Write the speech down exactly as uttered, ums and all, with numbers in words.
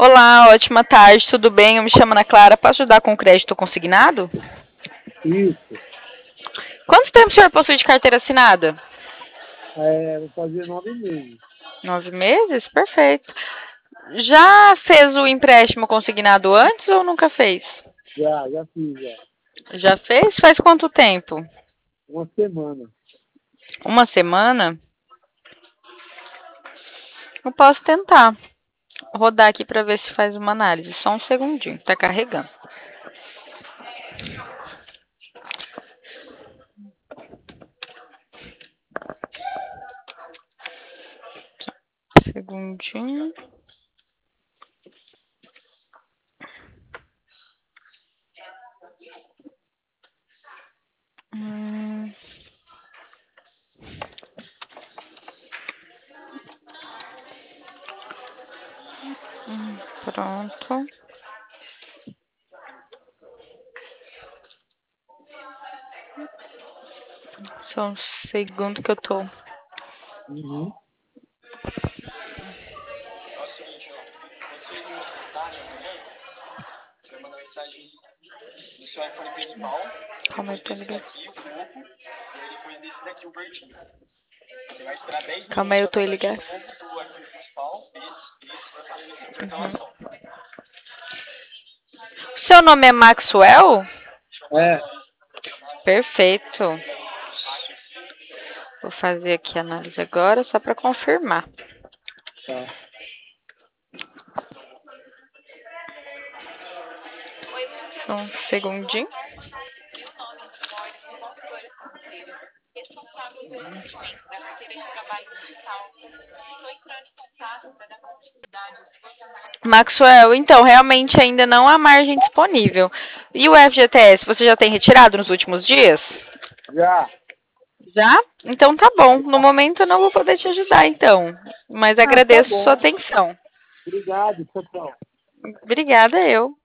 Olá, ótima tarde, tudo bem? Eu me chamo Ana Clara, posso ajudar com crédito consignado? Isso. Quanto tempo o senhor possui de carteira assinada? É, vou fazer nove meses. Nove meses? Perfeito. Já fez o empréstimo consignado antes ou nunca fez? Já, já fiz, já. Já fez? Faz quanto tempo? Uma semana. Uma semana? Eu posso tentar rodar aqui para ver se faz uma análise. Só um segundinho, tá carregando. Segundinho. Hum. Hum, pronto. Só um segundo que eu tô. Uhum. Calma aí, tô ligando. Calma aí, eu tô ligando. Uhum. Seu nome é Maxwell? É, Perfeito. Vou fazer aqui a análise agora, só para confirmar. tá. Só um segundinho. Maxwell, então, realmente ainda não há margem disponível. E o F G T S, você já tem retirado nos últimos dias? Já. Já? Então tá bom. No momento eu não vou poder te ajudar, então. Mas Ah, tá agradeço sua bom. atenção. Obrigado, tchau, tchau. Obrigada, eu.